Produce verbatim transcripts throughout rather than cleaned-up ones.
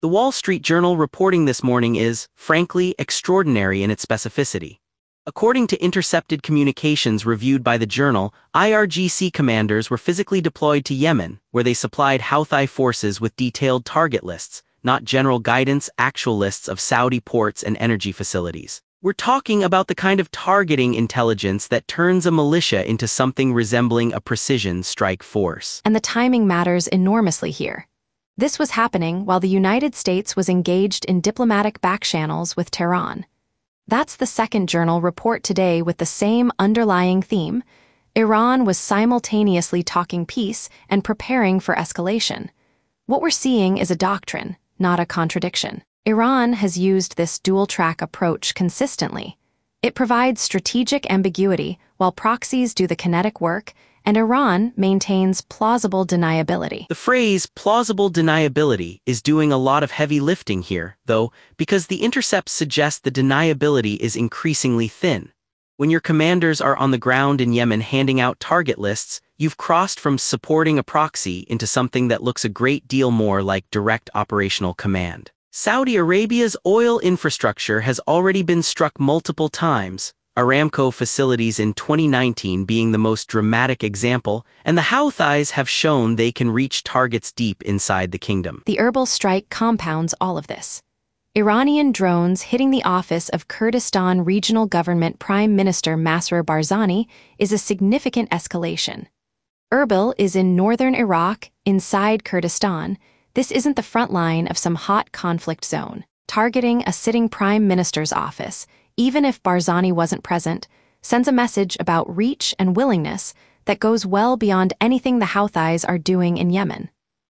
The Wall Street Journal reporting this morning is, frankly, extraordinary in its specificity. According to intercepted communications reviewed by the journal, I R G C commanders were physically deployed to Yemen, where they supplied Houthi forces with detailed target lists, not general guidance, actual lists of Saudi ports and energy facilities. We're talking about the kind of targeting intelligence that turns a militia into something resembling a precision strike force. And the timing matters enormously here. This was happening while the United States was engaged in diplomatic backchannels with Tehran. That's the second journal report today with the same underlying theme. Iran was simultaneously talking peace and preparing for escalation. What we're seeing is a doctrine, not a contradiction. Iran has used this dual-track approach consistently. It provides strategic ambiguity while proxies do the kinetic work, and Iran maintains plausible deniability. The phrase plausible deniability is doing a lot of heavy lifting here, though, because the intercepts suggest the deniability is increasingly thin. When your commanders are on the ground in Yemen handing out target lists, you've crossed from supporting a proxy into something that looks a great deal more like direct operational command. Saudi Arabia's oil infrastructure has already been struck multiple times, Aramco facilities in twenty nineteen being the most dramatic example, and the Houthis have shown they can reach targets deep inside the kingdom. The Erbil strike compounds all of this. Iranian drones hitting the office of Kurdistan Regional Government Prime Minister Masroor Barzani is a significant escalation. Erbil is in northern Iraq, inside Kurdistan. This isn't the front line of some hot conflict zone. Targeting a sitting prime minister's office, even if Barzani wasn't present, sends a message about reach and willingness that goes well beyond anything the Houthis are doing in Yemen.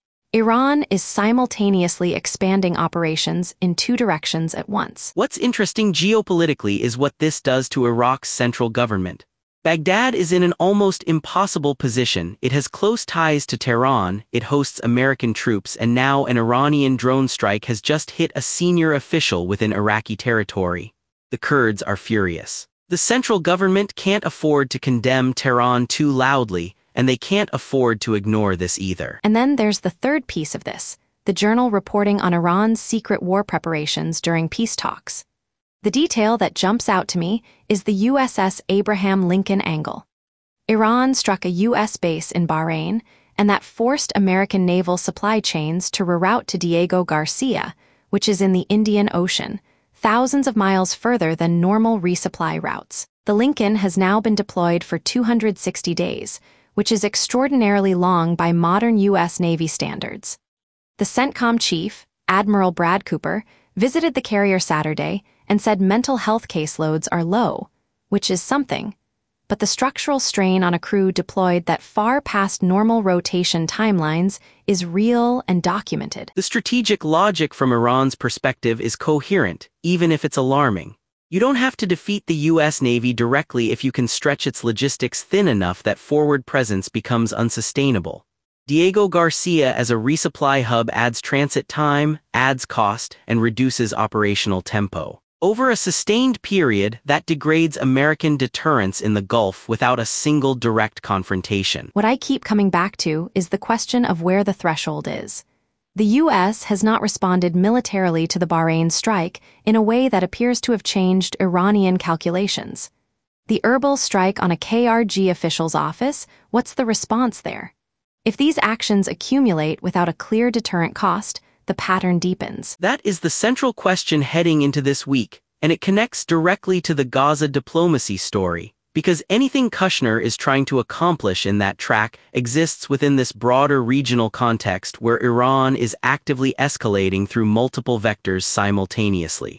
Iran is simultaneously expanding operations in two directions at once. What's interesting geopolitically is what this does to Iraq's central government. Baghdad is in an almost impossible position. It has close ties to Tehran, it hosts American troops, and now an Iranian drone strike has just hit a senior official within Iraqi territory. The Kurds are furious. The central government can't afford to condemn Tehran too loudly, and they can't afford to ignore this either. And then there's the third piece of this, the journal reporting on Iran's secret war preparations during peace talks. The detail that jumps out to me is the U S S Abraham Lincoln angle. Iran struck a U S base in Bahrain, and that forced American naval supply chains to reroute to Diego Garcia, which is in the Indian Ocean, thousands of miles further than normal resupply routes. The Lincoln has now been deployed for two hundred sixty days, which is extraordinarily long by modern U S Navy standards. The CENTCOM chief, Admiral Brad Cooper, visited the carrier Saturday and said mental health caseloads are low, which is something, but the structural strain on a crew deployed that far past normal rotation timelines is real and documented. The strategic logic from Iran's perspective is coherent, even if it's alarming. You don't have to defeat the U S Navy directly if you can stretch its logistics thin enough that forward presence becomes unsustainable. Diego Garcia as a resupply hub adds transit time, adds cost, and reduces operational tempo. Over a sustained period, that degrades American deterrence in the Gulf without a single direct confrontation. What I keep coming back to is the question of where the threshold is. The U S has not responded militarily to the Bahrain strike in a way that appears to have changed Iranian calculations. The Erbil strike on a K R G official's office, what's the response there? If these actions accumulate without a clear deterrent cost, the pattern deepens. That is the central question heading into this week, and it connects directly to the Gaza diplomacy story, because anything Kushner is trying to accomplish in that track exists within this broader regional context where Iran is actively escalating through multiple vectors simultaneously.